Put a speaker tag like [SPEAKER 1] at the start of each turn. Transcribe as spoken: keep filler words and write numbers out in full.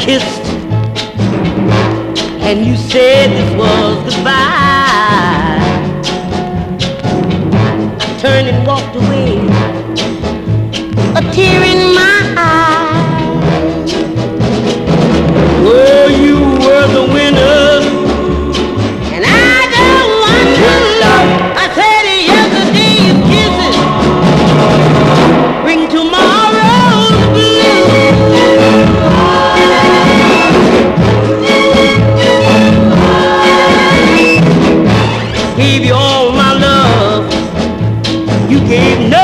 [SPEAKER 1] kissed, and you said this was goodbye. I turned and walked away, a tear in my eye. Oh, you were the winner, and I don't want to love. I said yesterday's kisses bring tomorrow's blue. Gave you all my love, you gave no.